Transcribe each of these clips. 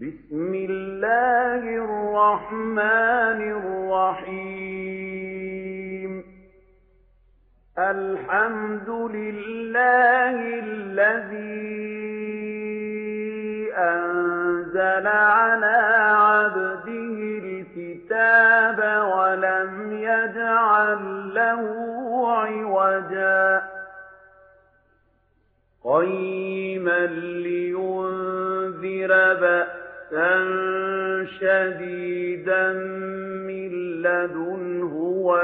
بسم الله الرحمن الرحيم الحمد لله الذي أنزل على عبده الكتاب ولم يجعل له عوجا قيما لينذر بأسا شديدا من لدنه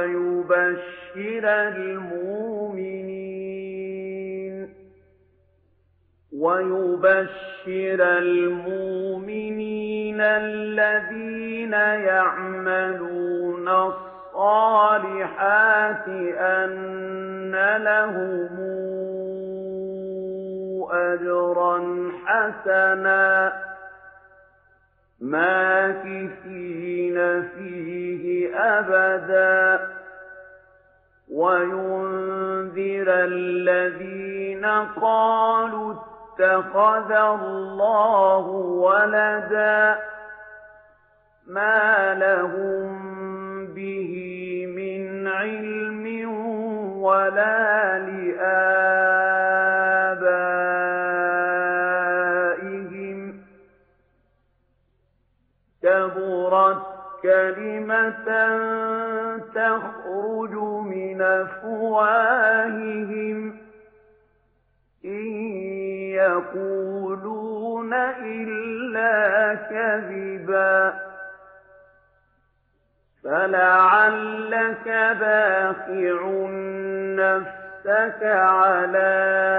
ويبشر المؤمنين الذين يعملون الصالحات أن لهم أجرا حسنا ماكثين فيه أبدا وينذر الذين قالوا اتخذ الله ولدا ما لهم به من علم ولا لآبائهم كبرت كلمة تخرج من أفواههم إن يقولون إلا كذبا فلعلك باخع نفسك على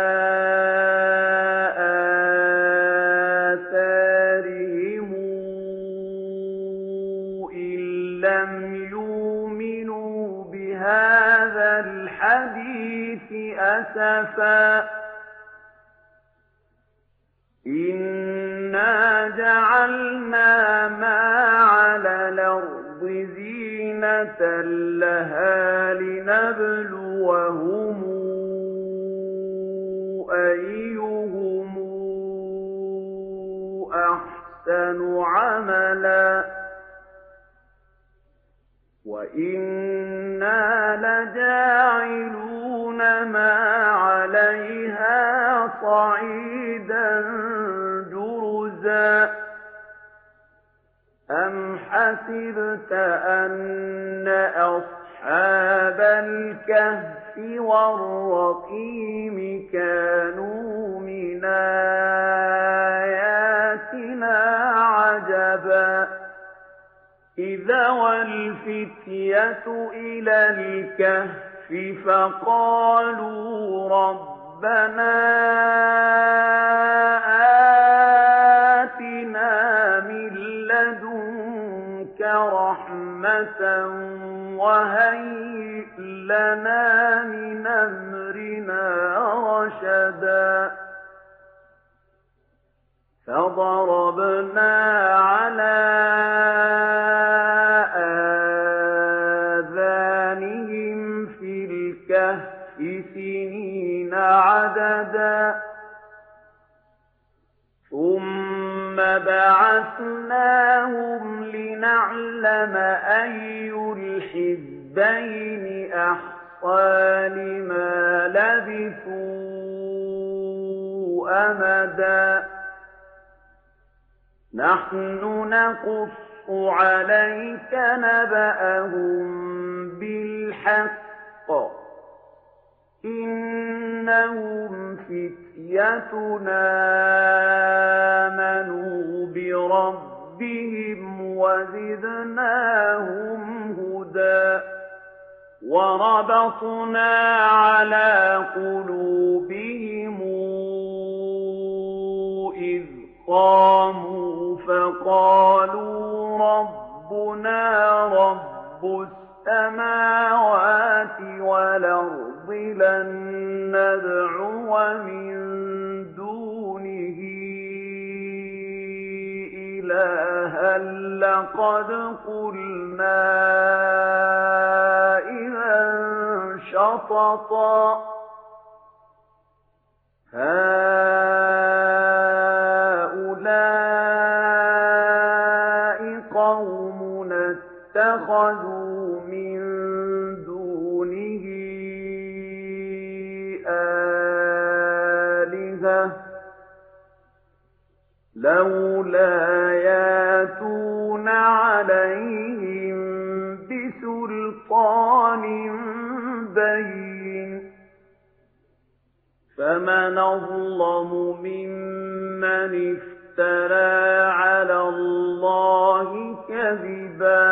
آثارهم إن لم يؤمنوا بهذا الحديث أسفا إنا جعلنا ما على الأرض زينة لها لنبلوهم أيهم أحسن عملا وإنا لجاعلون ما عليها صعيدا جرزا أم حسبت أن أصحاب الكهف والرقيم كانوا من آياتنا عجبا إذا والفتية إلى الكهف فقالوا ربنا آتنا من لدنك رحمة وهيئ لنا من أمرنا رشدا فضربنا على آذانهم في الكهف سنين عددا ثم بعثناهم لنعلم أي الحزبين أحصى لما لبثوا أمدا نحن نقص عليك نبأهم بالحق إنهم فتيتنا آمنوا بربهم وزدناهم هدى وربطنا على قلوبهم إذ قاموا فقالوا ربنا رب السماوات والأرض لن ندعو من دونه إلها لقد قلنا إذا شططا هؤلاء اتَّخَذُوا مِن دُونِهِ آلِهَةً لَّوْلَا يَأْتُونَ عَلَيْهِم بِسُلْطَانٍ بَيِّنٍ فَمَنْ أَظْلَمُ مِمَّنِ افْتَرَىٰ عَلَى اللَّهِ كَذِبًا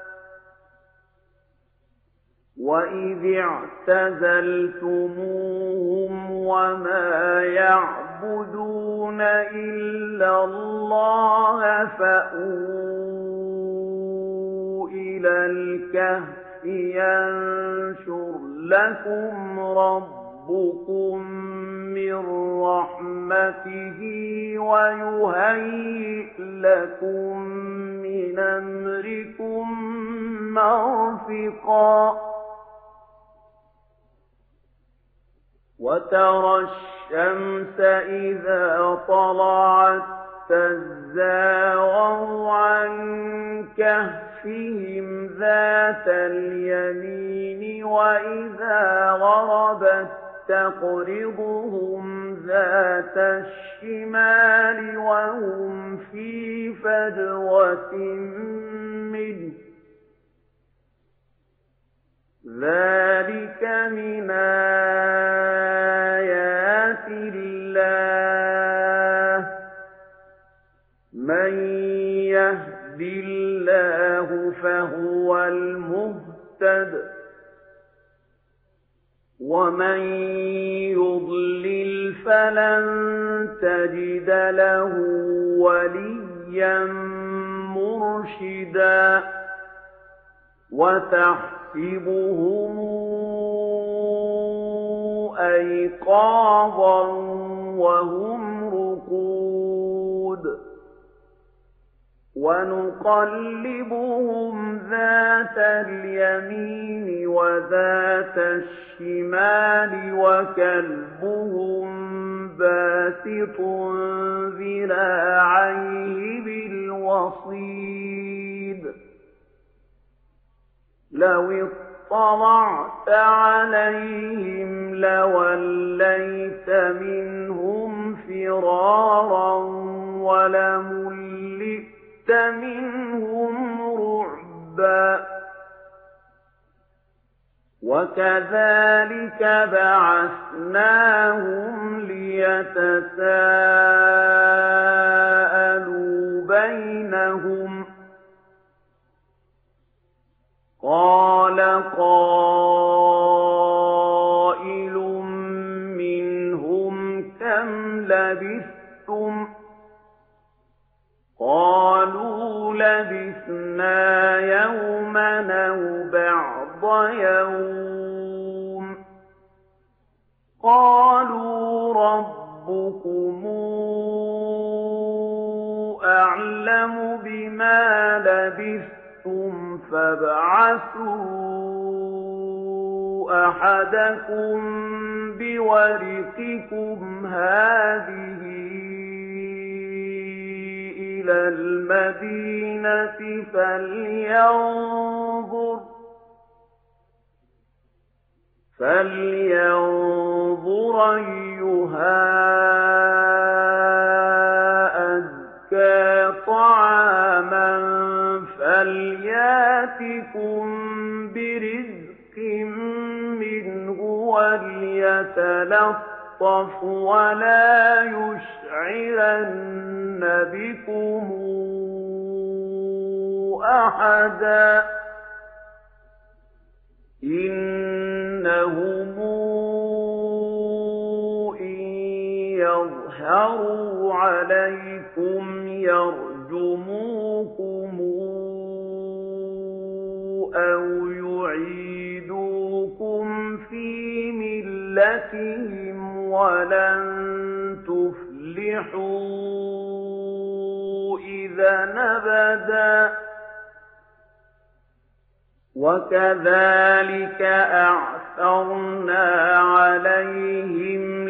وَإِذِ اعْتَزَلْتُمُوهُمْ وَمَا يَعْبُدُونَ إِلَّا اللَّهَ فَأْوُوا إِلَى الْكَهْفِ يَنشُرْ لَكُمْ رَبُّكُم مِّن رَّحْمَتِهِ وَيُهَيِّئْ لَكُم مِّنْ أَمْرِكُم مَّرْفِقًا وَتَرَى الشَّمْسَ إِذَا طَلَعَت تَّزَاوَرُ عَن كَهْفِهِمْ ذَاتَ الْيَمِينِ وَإِذَا غَرَبَت تَّقْرِضُهُمْ ذَاتَ الشِّمَالِ وَهُمْ فِي فَجْوَةٍ مِّنْهُ ذَلِكَ مِنْ آيَاتِ اللَّهِ ۗ مَن يَهْدِ اللَّهُ فَهُوَ الْمُهْتَدِ ۖ وَمَن يُضْلِلْ فَلَن تَجِدَ لَهُ وَلِيًّا مُّرْشِدًا وَتَحْسَبُهُمْ أَيْقَاظًا وَهُمْ رُقُودٌ وَنُقَلِّبُهُمْ ذَاتَ الْيَمِينِ وَذَاتَ الشِّمَالِ وَكَلْبُهُم بَاسِطٌ ذِرَاعَيْهِ بِالْوَصِيدِ لَوِ اطَّلَعْتَ عَلَيْهِمْ لَوَلَّيْتَ مِنْهُمْ فِرَارًا وَلَمُلِئْتَ مِنْهُمْ رُعْبًا وَكَذَٰلِكَ بَعَثْنَاهُمْ لِيَتَسَاءَلُوا بَيْنَهُمْ ۚ قَالَ قَائِلٌ مِّنْهُمْ كَمْ لَبِثْتُمْ ۖ قَالُوا لَبِثْنَا يَوْمًا أَوْ بَعْضَ يَوْمٍ ۚ قَالُوا رَبُّكُمْ أَعْلَمُ بِمَا لَبِثْتُمْ فَابْعَثُوا أَحَدَكُم بِوَرِقِكُمْ هَٰذِهِ إِلَى الْمَدِينَةِ فَلْيَنظُرْ أَيُّهَا أَزْكَىٰ طَعَامًا فَلْيَأْتِكُم بِرِزْقٍ مِّنْهُ وَلْيَتَلَطَّفْ وَلَا يُشْعِرَنَّ بِكُمْ أَحَدًا إِنَّهُمْ إِن يَظْهَرُوا عَلَيْكُمْ يَرْجُمُوكُمْ أَوْ يُعِيدُوكُمْ فِي مِلَّتِهِمْ وَلَن تُفْلِحُوا إِذًا أَبَدًا وَكَذَٰلِكَ أَعْثَرْنَا عَلَيْهِمْ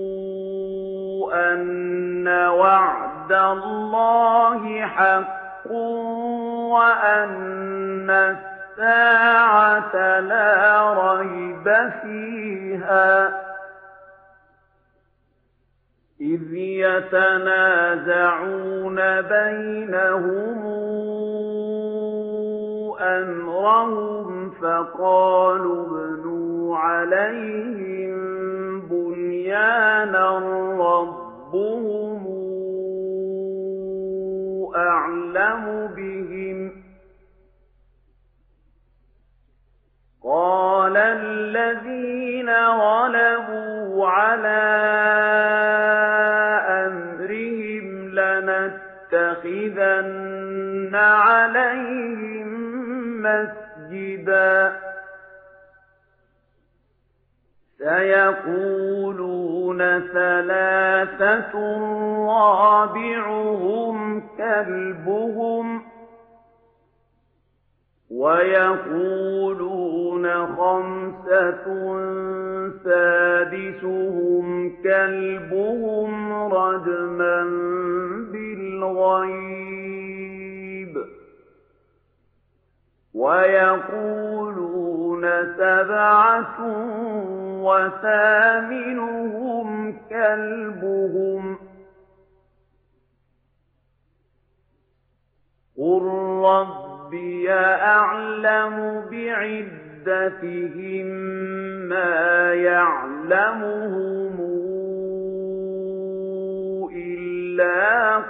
لِيَعْلَمُوا أَنَّ وَعْدَ اللَّهِ حَقٌّ وَأَنَّ السَّاعَةَ لَا رَيْبَ فِيهَا إِذْ يَتَنَازَعُونَ بَيْنَهُمْ أَمْرَهُمْ فَقَالُوا ابْنُوا عَلَيْهِم بُنْيَانًا رَّبُّهُمْ أَعْلَمُ بِهِمْ ۚ قَالَ الَّذِينَ غَلَبُوا عَلَىٰ أَمْرِهِمْ لَنَتَّخِذَنَّ عَلَيْهِم مَّسْجِدًا سَيَقُولُونَ ثَلَاثَةٌ رَّابِعُهُمْ كَلْبُهُمْ وَيَقُولُونَ خَمْسَةٌ سَادِسُهُمْ كَلْبُهُمْ رَجْمًا بِالْغَيْبِ وَيَقُولُونَ سَبْعَةٌ وَثَامِنُهُمْ كَلْبُهُمْ ۚ قُل رَّبِّي أَعْلَمُ بِعِدَّتِهِم مَّا يَعْلَمُهُمْ إِلَّا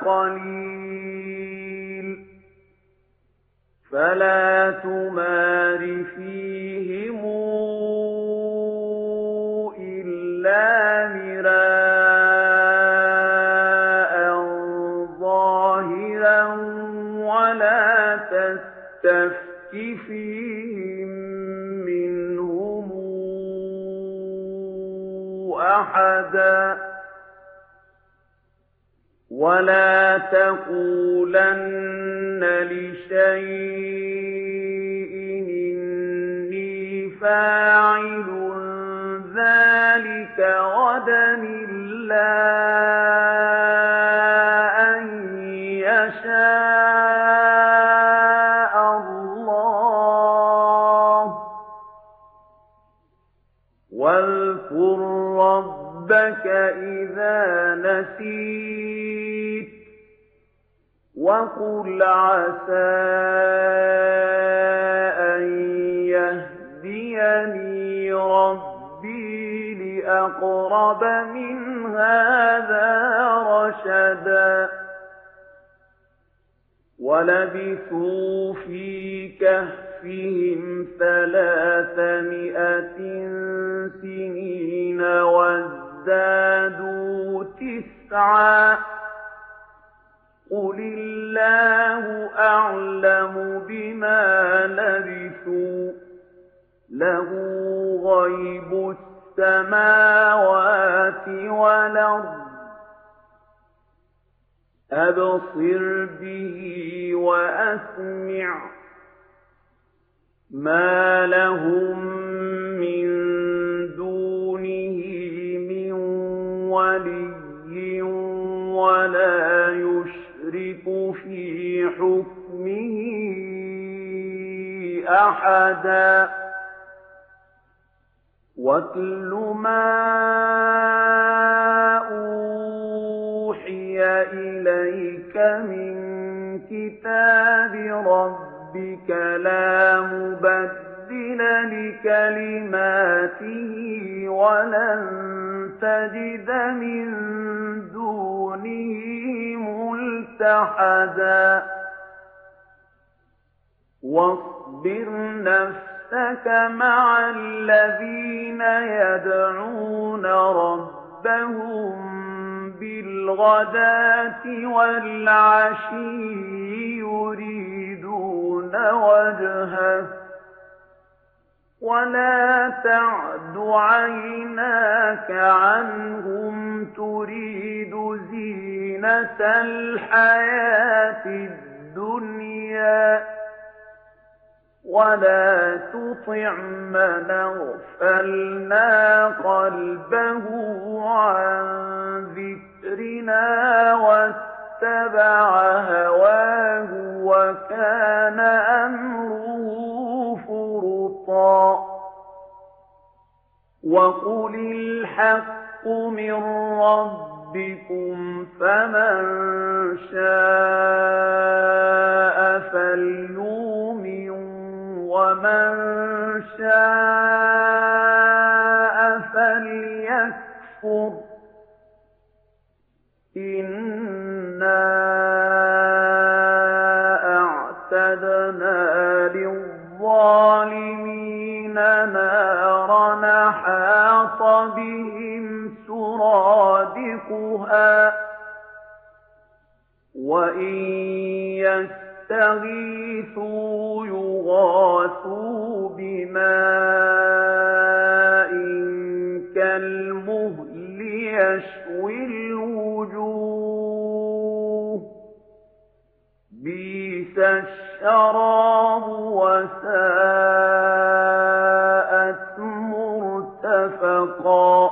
قَلِيلٌ فَلَا تُمَارِ فِيهِمْ إِلَّا مِرَاءً ظَاهِرًا وَلَا تَسْتَفْتِ فِيهِم مِّنْهُمْ أَحَدًا وَلَا تَقُولَنَّ لِشَيْءٍ إِنِّي فَاعِلٌ ذَٰلِكَ غَدًا إِلَّا أَن يَشَاءَ اللَّهُ ۚ وَاذْكُر رَّبَّكَ إِذَا نَسِيتَ وَقُلْ عَسَىٰ أَن يَهْدِيَنِي رَبِّي لِأَقْرَبَ مِنْ هَٰذَا رَشَدًا وَلَبِثُوا فِي كَهْفِهِمْ 300 سِنِينَ وَازْدَادُوا 9 قُلِ اللَّهُ أَعْلَمُ بِمَا لَبِثُوا لَهُ غَيْبُ السَّمَاوَاتِ وَالْأَرْضِ أَبْصِرْ بِهِ وَأَسْمِعْ مَا لَهُم مِّن دُونِهِ مِن وَلِيٍّ وَلَا يُشْرِكُ فِي حُكْمِهِ أَحَدًا وَاتْلُ مَا أُوحِيَ إِلَيْكَ مِن كِتَابِ رَبِّكَ لَا مُبَدِّلَ لِكَلِمَاتِهِ وَلَن تَجِدَ مِن دُونِهِ مُلْتَحَدًا وَاصْبِرْ نَفْسَكَ مَعَ الَّذِينَ يَدْعُونَ رَبَّهُم بِالْغَدَاةِ وَالْعَشِيِّ يُرِيدُونَ وَجْهَهُ وَلَا تَعْدُ عَيْنَاكَ عَنْهُمْ تُرِيدُ زِينَةَ الْحَيَاةِ الدُّنْيَا وَلَا تُطِعْ مَنْ أَغْفَلْنَا قَلْبَهُ عَن ذِكْرِنَا وَاتَّبَعَ هَوَاهُ وكان أمره فرطا وقل الحق من ربكم فمن شاء فليؤمن ومن شاء فليكفر إنا أعتدنا للظالمين نارا أحاط بهم سرادقها وإن يستغيثوا يغاثوا بماء كالمهل يشوي الوجوه بئس الشراب وساءت مرتفقا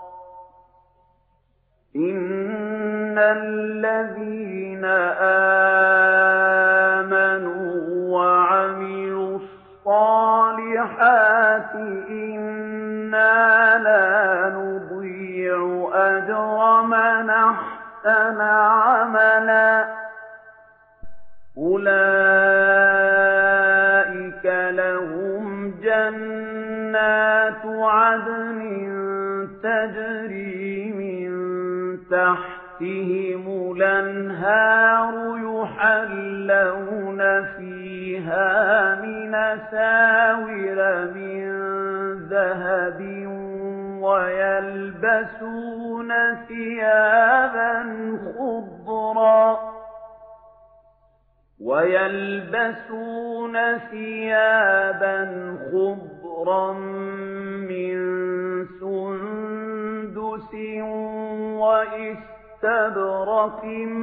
إن الذين آمنوا وعملوا الصالحات إنا لا نضيع أجر من أحسن عملا أولئك لهم جنات عدن تجري من تحتهم الأنهار يحلون فيها من أساور من ذهب ويلبسون ثيابا خضرا من سندس وإستبرق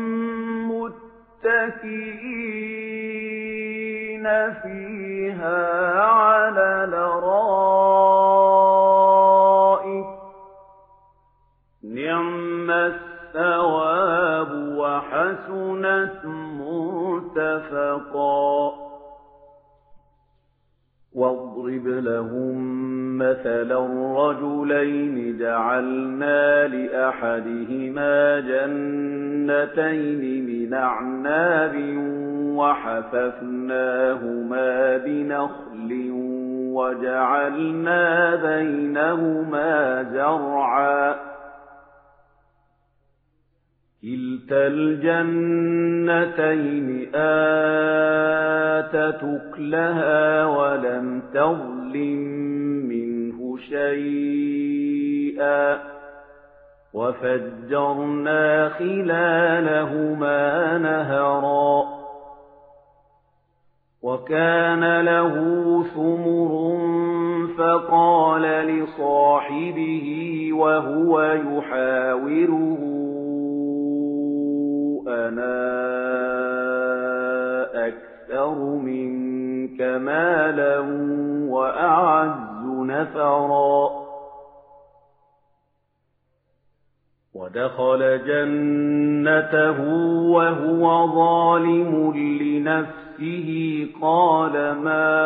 متكئين فيها على الأرائك نعم الثواب وحسنت مرتفقا واضرب لهم مثلا رجلين جعلنا لأحدهما جنتين من أعناب وحففناهما بنخل وجعلنا بينهما زرعا كلتا الجنتين آتت أكلها ولم تظلم منه شيئا وفجرنا خلالهما نهرا وكان له ثمر فقال لصاحبه وهو يحاوره أنا أكثر منك مالا وأعز نفرا ودخل جنته وهو ظالم لنفسه قال ما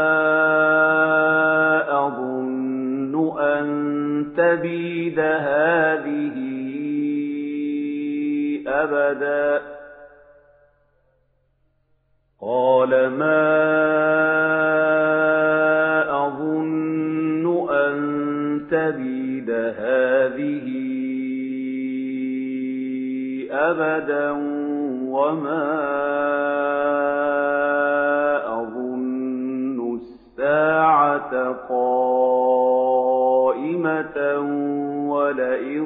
أظن أن تبيد هذه أبدا قال ما أظن أن تبيد هذه أبدا وما أظن الساعة قائمة ولئن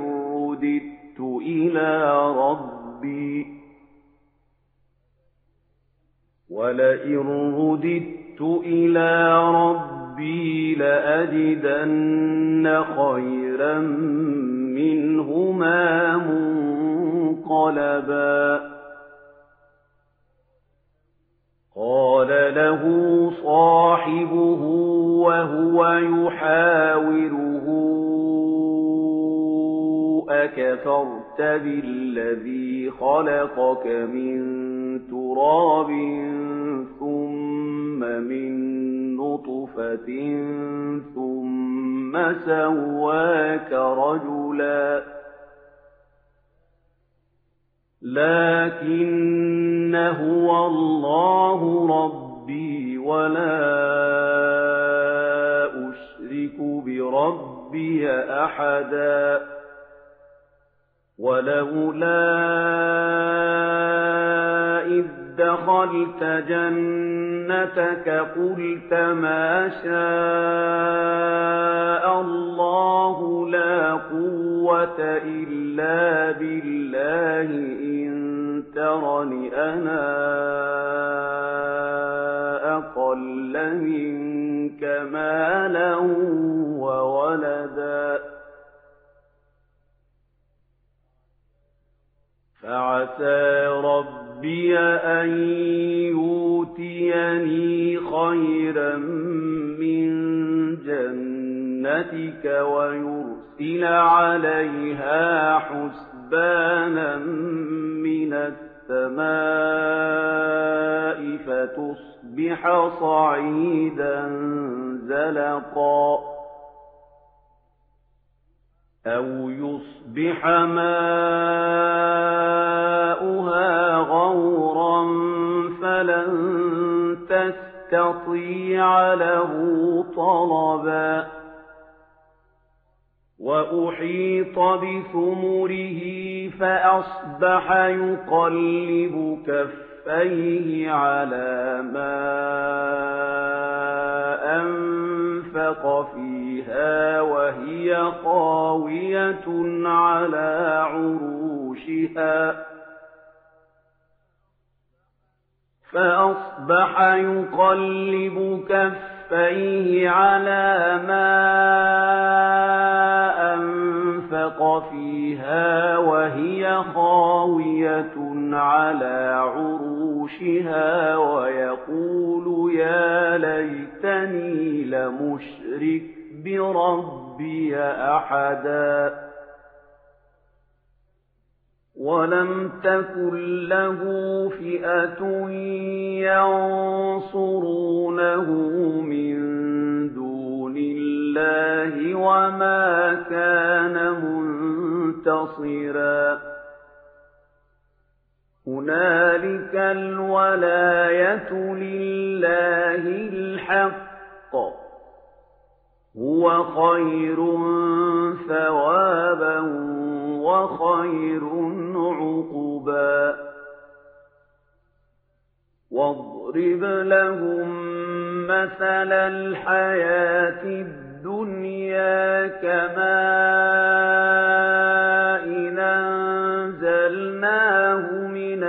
رددت إلى ربي لأجدن خيرا منهما منقلبا قال له صاحبه وهو يحاوره أكفرت بالذي خلقك من تراب ثم من نطفة ثم سواك رجلا لكن هو الله ربي ولا أشرك بربي أحدا ولولا إذ دخلت جنتك قلت ما شاء الله لا قوة إلا بالله إن ترني أنا أقل منك مالا وولدا فعسى ربي أن يؤتيني خيرا من جنتك ويرسل عليها حسبانا من السماء فتصبح صعيدا زلقا أو يصبح ماؤها غورا فلن تستطيع له طلبا وأحيط بثمره فأصبح يقلب كفيه على ما أنفق فيها وهي خاوية على عروشها فأصبح يقلب كفيه على ما أنفق فيها وهي خاوية على عروشها ويقول يا ليتني لمشرك بربي أحدا ولم تكن له فئة ينصرونه من دون الله وما كان منتصرا هنالك الولاية لله الحق هو خير ثوابا وخير عقبا واضرب لهم مثل الحياة الدنيا كماء أنزلناه من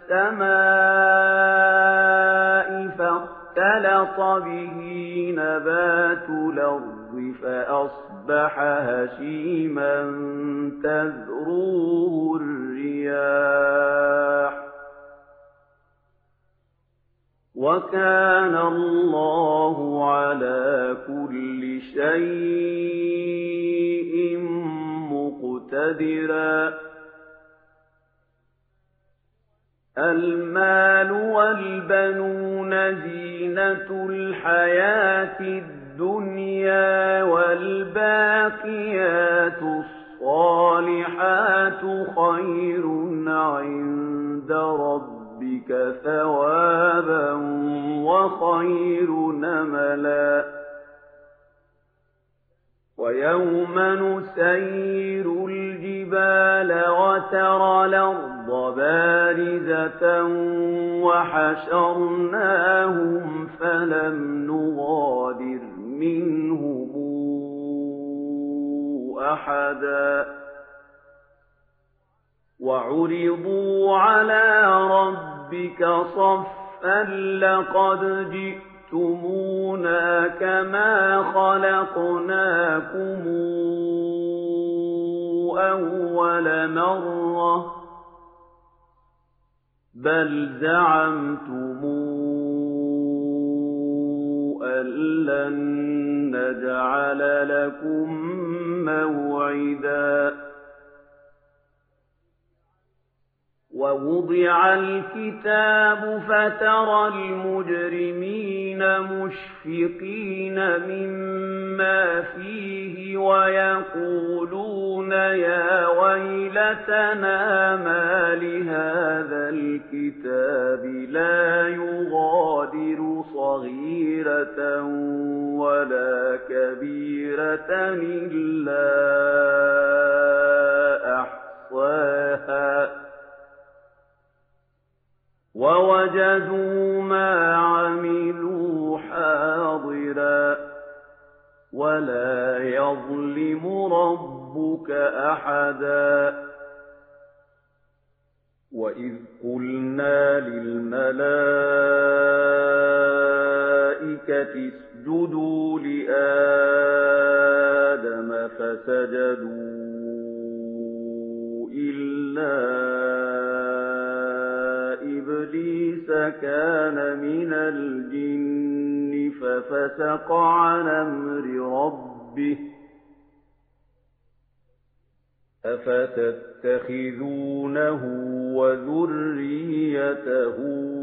السماء فاختلط به نبات الأرض فأصبح هشيما تذروه الرياح وكان الله على كل شيء مقتدرا المال والبنون زينة الحياة الدنيا والباقيات الصالحات خير عند ربك ثوابا وخير نملا ويوم نسير الجبال وترى الأرض بارزة وحشرناهم فلم نغادر منهم أحدا وعرضوا على ربك صفا لقد جئتمونا كما خلقناكم أول مرة بل زعمتم أن لن نجعل لكم موعدا ووضع الكتاب فترى المجرمين مشفقين مما فيه ويقولون يا ويلتنا ما لهذا الكتاب لا يغادر صغيرة ولا كبيرة إلا أحصاها ووجدوا ما عملوا حاضرا ولا يظلم ربك أحدا وإذ قلنا للملائكة اسجدوا لآدم فسجدوا إلا إبليس كان من الجن ففسق عن أمر ربه أفتتخذونه وذريته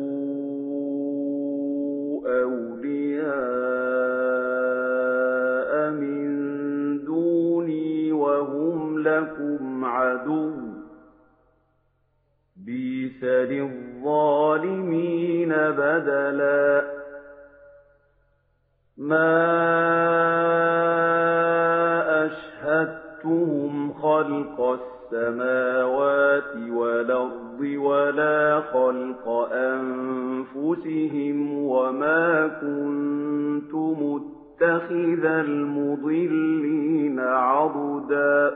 أولياء من دوني وهم لكم عدو بئس للظالمين بدلا ما أشهدتهم خلق السماوات والأرض ولا خلق أنفسهم وما كنت متخذ المضلين عضدا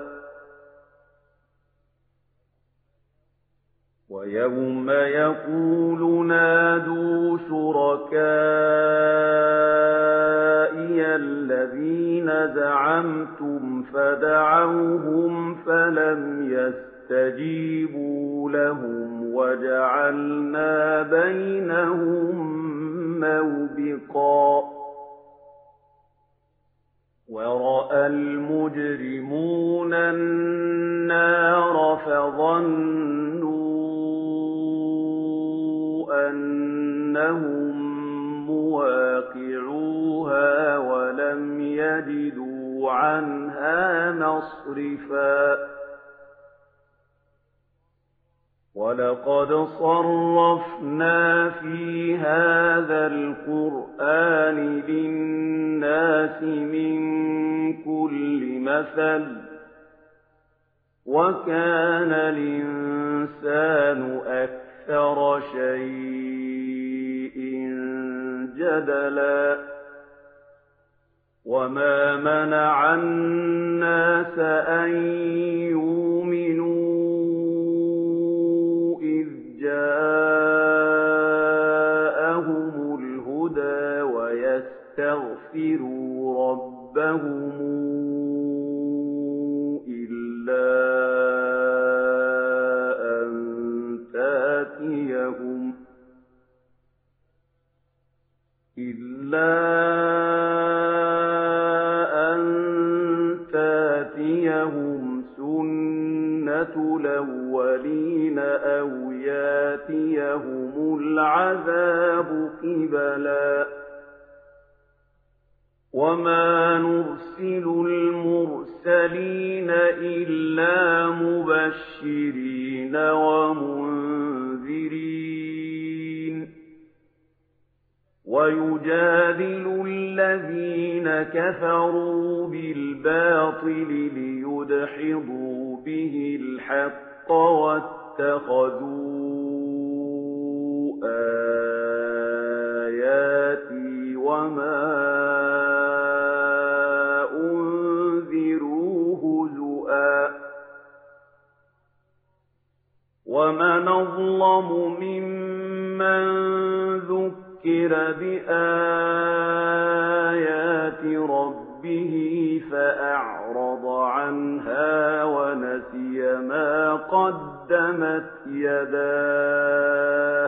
ويوم يقول نادوا شركائي الذين زعمتم فدعوهم فلم يستجيبوا لهم وجعلنا بينهم موبقا ورأى المجرمون النار فظنوا أنهم مواقعوها ولم يجدوا عنها مصرفا ولقد صرفنا في هذا القرآن للناس من كل مثل وكان الإنسان أكثر شيء جدلا وما منع الناس أن يؤمنوا إذ جاءهم الهدى ويستغفروا ربهم إلا أن تأتيهم سنة الأولين أو يأتيهم العذاب قبلا وما نرسل المرسلين إلا مبشرين ومنذرين ويجادل الذين كفروا بالباطل ليدحضوا به الحق واتخذوا آياتي وما أنذروا هزؤا ومن أظلم ممن ذكر بآيات ربه فأعرض عنها ونسي ما قدمت يداه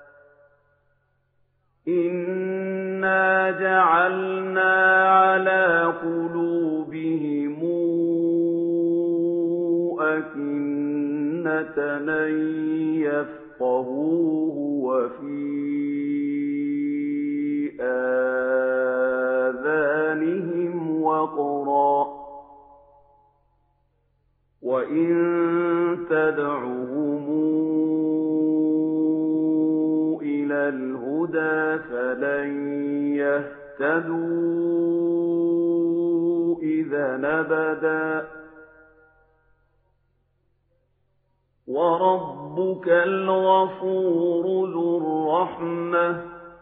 إنا جعلنا على قلوبهم أكنة أن ليفقهوه وفي آذانهم وقرا وإن تدعهم إلى الهدى فلن يهتدوا إذا أبدا وربك الغفور ذو الرحمة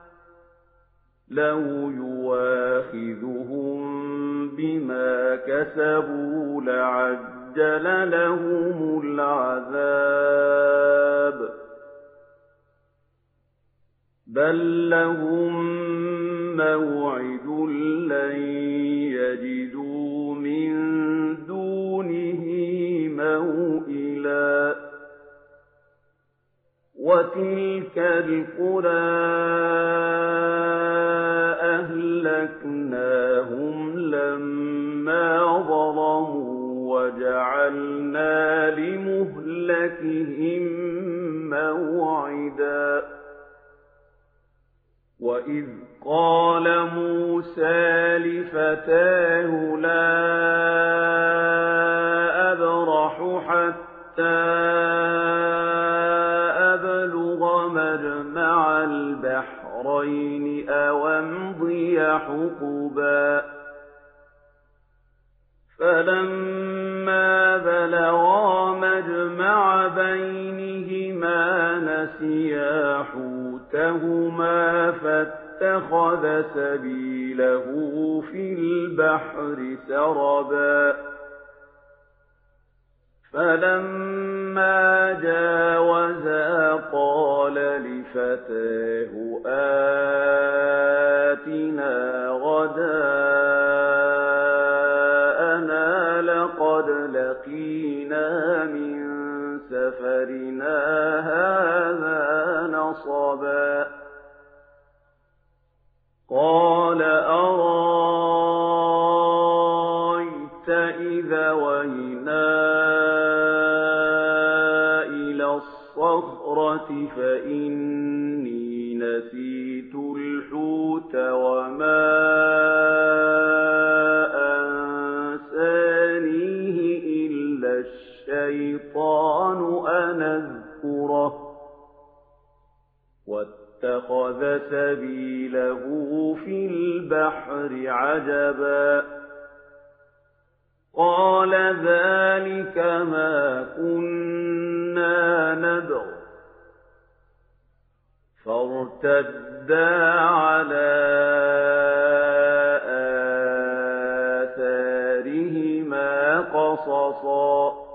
لو يواخذهم بما كسبوا لعجل لهم العذاب بل لهم موعد لن يجدوا من دونه موئلا وتلك القرى أهلكناهم لما ظلموا وجعلنا لمهلكهم موعدا وإذ قال موسى لفتاه لا أبرح حتى أبلغ مجمع البحرين أو أمضي حقبا فلما بلغا مجمع بينهما نسيا حوتهما فاتخذ سبيله في البحر سربا فلما جاوزا قال لفتاه آتنا غداءنا لقد لقينا من سفرنا هذا نصبا قال أرأيت إذا وينا إلى الصخرة فإني نسيت الحوت وما أنسانيه إلا الشيطان أن أذكره واتخذ سبيله في البحر عجبا قال ذلك ما كنا نبغ فارتدا على آثارهما قصصا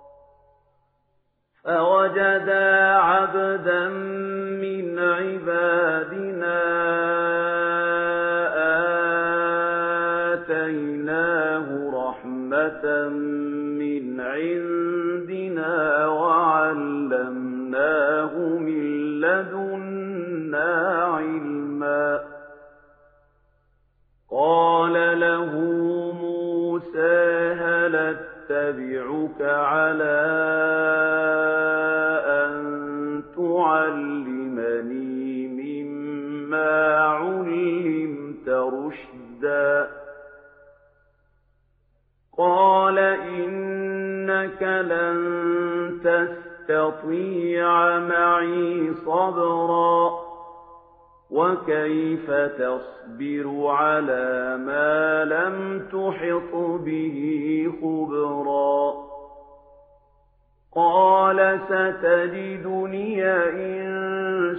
فوجدا عبدا من عبادنا آتيناه رحمة من عندنا وعلمناه من لدنا علما قال له موسى هل أتبعك على أن تعلمني مما علمت رشدا قال إنك لن تستطيع معي صبرا وكيف تصبر على ما لم تحط به خبرا قال ستجدني إن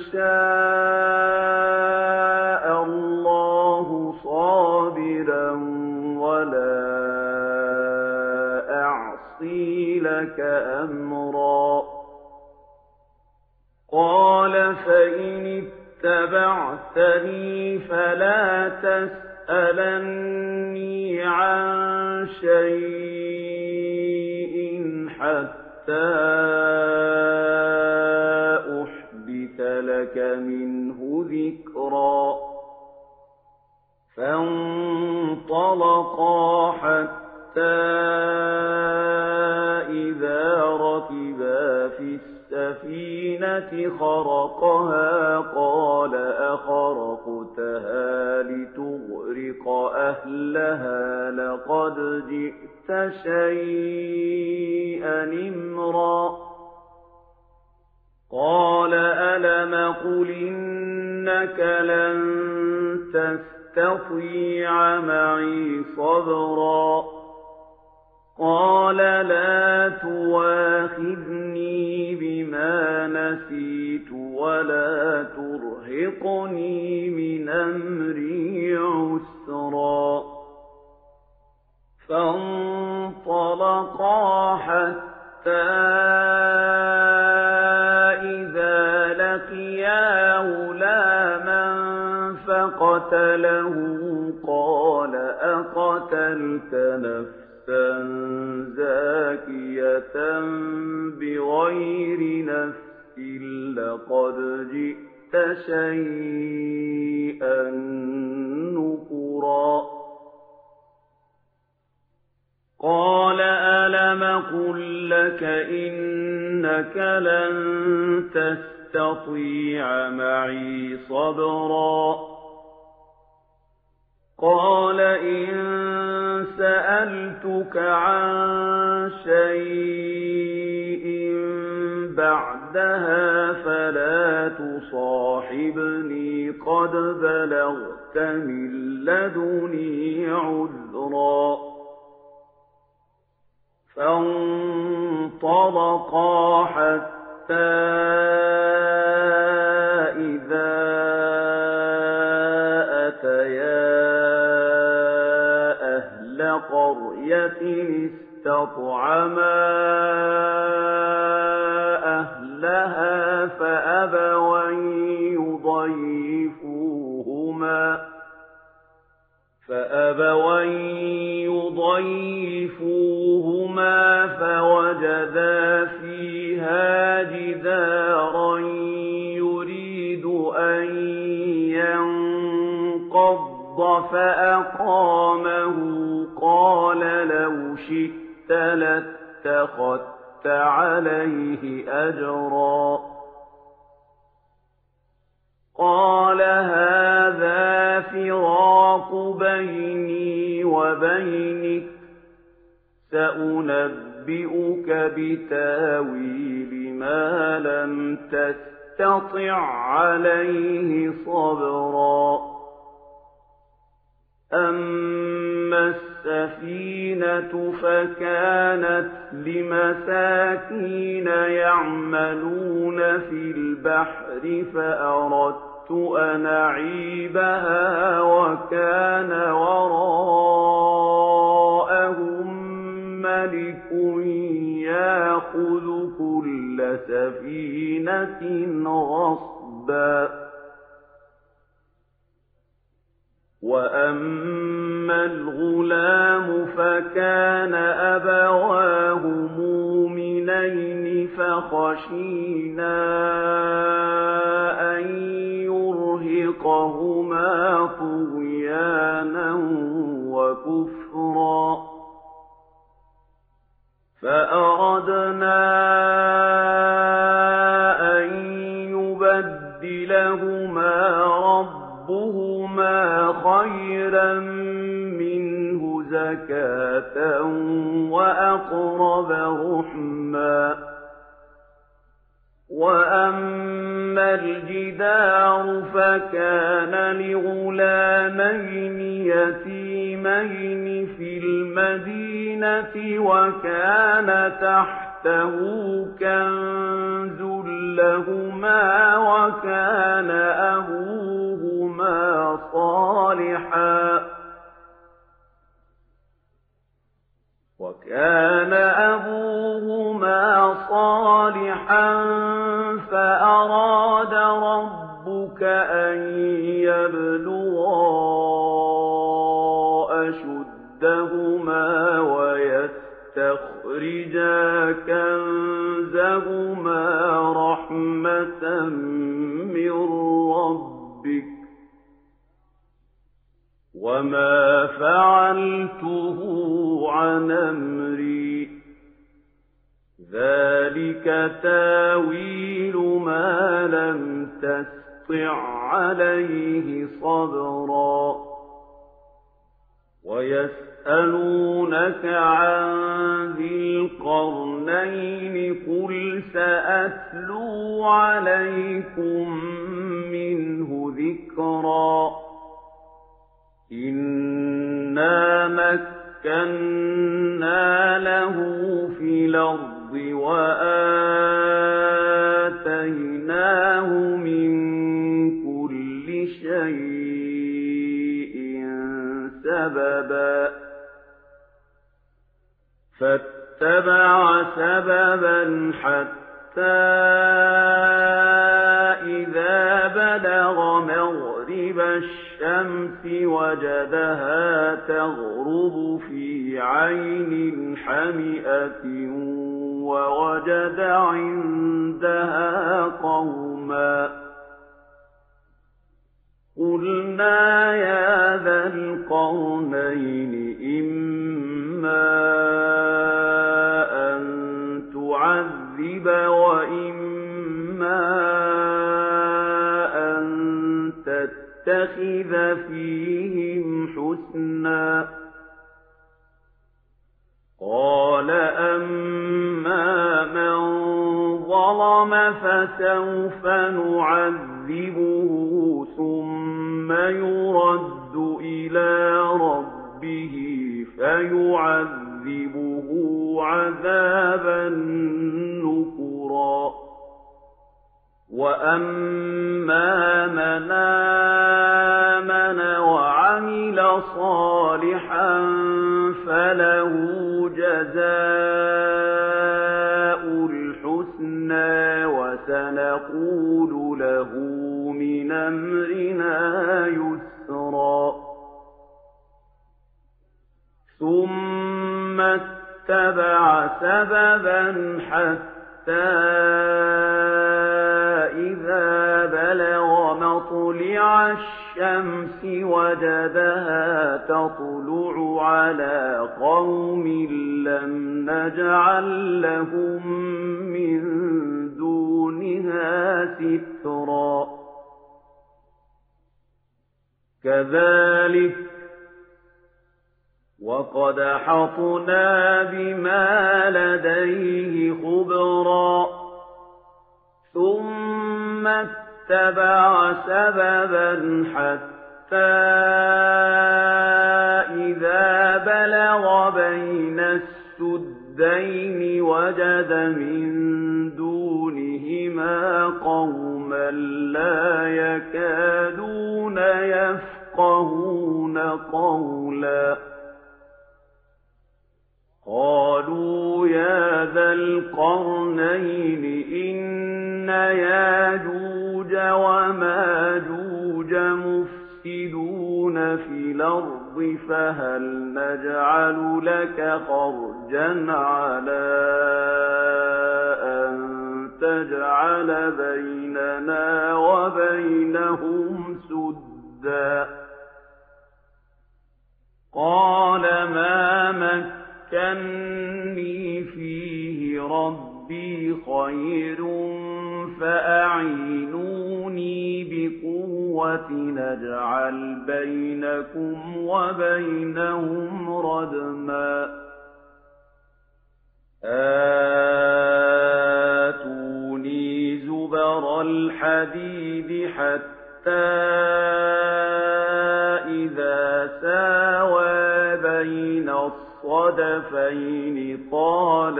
شاء الله صابرا ولا أعصي لك أمرا قال فإن اتبعتني فلا تسألني عن شيء حتى أحدث لك منه ذكرا فانطلقا حتى إذا ركبا في السفينة السفينة خرقها قال أخرقتها لتغرق أهلها لقد جئت شيئا إمرا قال ألم قل إنك لن تستطيع معي صبرا قال لا تواخذني بما نسيت ولا ترهقني من أمري عسرا فانطلقا حتى إذا لقيا غلاما فقتله قال أقتلت نفسا زاكية بغير نفس لقد جئت شيئا نكرا قال ألم قل لك إنك لن تستطيع معي صبرا قال إن سألتك عن شيء بعدها فلا تصاحبني قد بلغت من لدني عذرا فانطلقا حتى إذا أتيا أهل قرية استطعما أهلها فأبوا يضيفوهما فوجدا فيها جدارا يريد أن ينقض فأقامه قال لو شئت لاتخذت عليه أجرا قال هذا فراق بيني وبينك سأنبئك بتاويل ما لم تستطع عليه صبرا أما السفينة فكانت لمساكين يعملون في البحر فأردت أن أعيبها وكان وراءهم ملك يأخذ كل سفينة غصبا وأما الغلام فكان أبواه مؤمنين فخشينا أن يرهقهما طغيانا وكفرا فأردنا أن يبدلهما ربهما خيرا منه زكاة وأقرب رحما وأما الجدار فكان لغلامين يتيمين في المدينة وكان تحته كنز لهما وكان أبوهما صالحا فأراد ربك أن يبلغا أشدهما ويستخرجا كنزهما رحمة من ربك وما فعلته عن أمري ذلك تاويل ما لم تسطع عليه صبرا ويسألونك عن ذي القرنين قل سأتلو عليكم منه ذكرا إنا مكنا له في الأرض وآتيناه من كل شيء سببا فاتبع سببا حتى إذا بلغ مغرب الشمس وجدها تغرب في عين حمئة ووجد عندها قوما قلنا يا ذا القرنين إما أن تعذب وإما أن تتخذ فيهم حسنا قال أما من ظلم فسوف نعذبه ثم يرد إلى ربه فيعذبه عذابا نكرا وأما من آمن وعمل صالحا فله جزاء الحسنى وسنقول له من أمرنا يسرا ثم اتبع سببا حتى إذا بلغ مطلع الشمس وجدها تطلع على قوم لم نجعل لهم من دونها سترا كذلك وقد أحطنا بما لديه خبرا ثم اتبع سببا حتى إذا بلغ بين السدين وجد من دونهما قوما لا يكادون يفقهون قولا قالوا يا ذا القرنين إن ياجوج وماجوج مفسدون في الأرض فهل نجعل لك خرجا على أن تجعل بيننا وبينهم سدا قال ما مكنني فيه ربي خير فأعينوني بقوة نجعل بينكم وبينهم ردما آتوني زبر الحديد حتى إذا ساوى بين الصدفين قال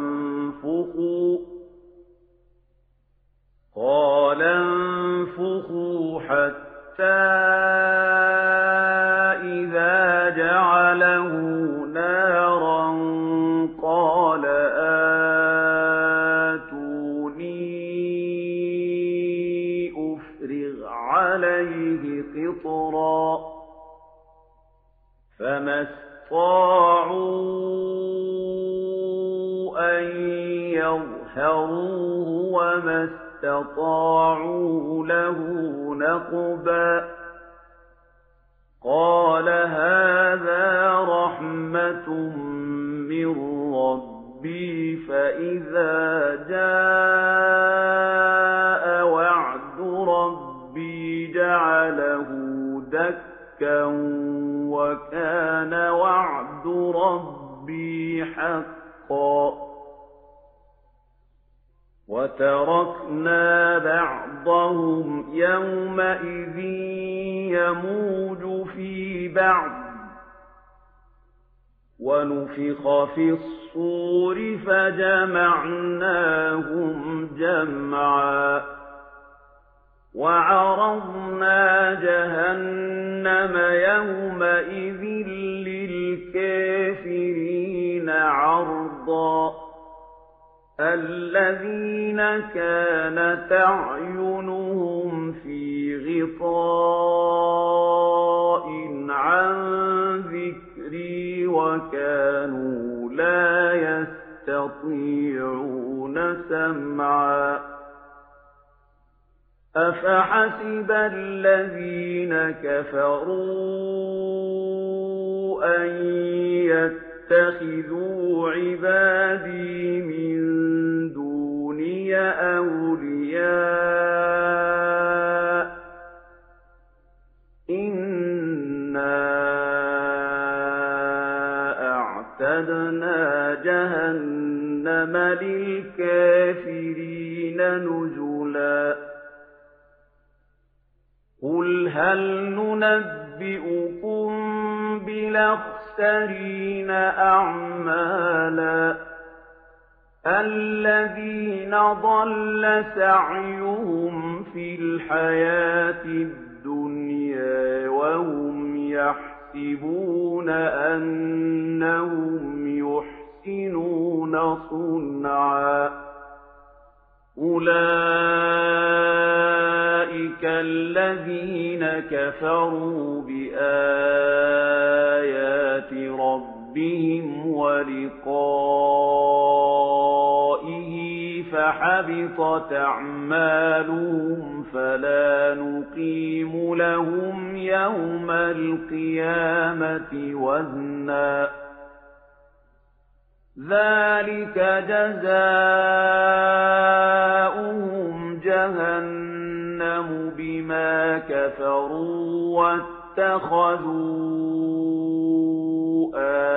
انفخوا حتى إذا جعله نارا قال آتوني أفرغ عليه قطرا فما استطاعوا أن يظهروه وما استطاعوا له نقبا قال هذا رحمة من ربي ربي فإذا جاء وعد ربي جعله دكا وكان وعد ربي حقا وتركنا بعضهم يومئذ يموج في بعض ونفخ في الصور فجمعناهم جمعا وعرضنا جهنم يومئذ للكافرين عرضا الذين كانت أعينهم في غطاء عن ذكري وكانوا لا يستطيعون سمعا أفحسب الذين كفروا أن يتخذوا عبادي من دوني أولياء إنا أعتدنا جهنم للكافرين نزلا قل هل ننبئكم بالأخسرين أعمالا الذين ضل سعيهم في الحياة الدنيا وهم يحسبون أنهم يحسنون صنعا أولئك الذين كفروا بآيات ربهم ولقائه فحبطت أعمالهم فلا نقيم لهم يوم القيامة وزنا ذلك جزاؤهم جهنم بما كفروا واتخذوا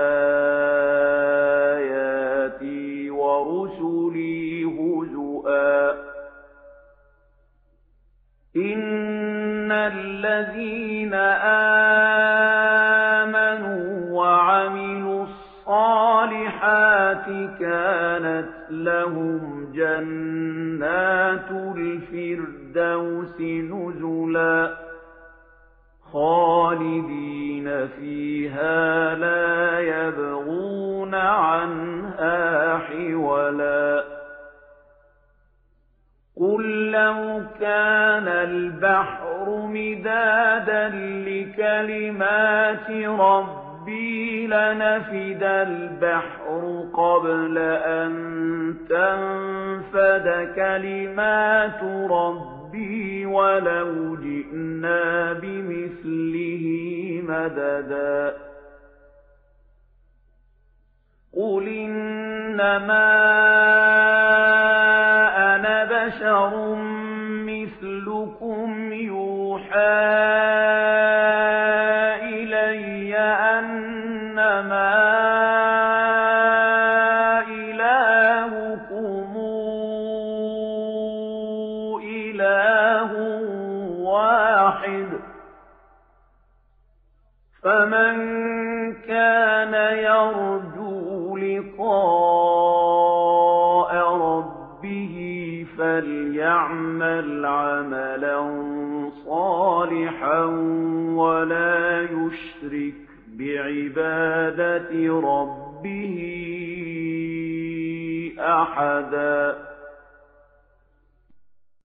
آياتي ورسلي هزؤا إن الذين آمنوا وعملوا الصالحات كانت لهم جنات الفردوس نزلا خالدين فيها لا يبغون عنها حولا قل لو كان البحر مدادا لكلمات ربي لنفد البحر قبل أن تنفد كلمات ربي ولو جئنا بمثله مددا قل إنما أنا بشر مثلكم يوحى إلي أنما إلهكم إله واحد فمن كان يرجو لقاء ربه فليعمل عملا صالحا ولا يشرك بعبادة ربه أحدا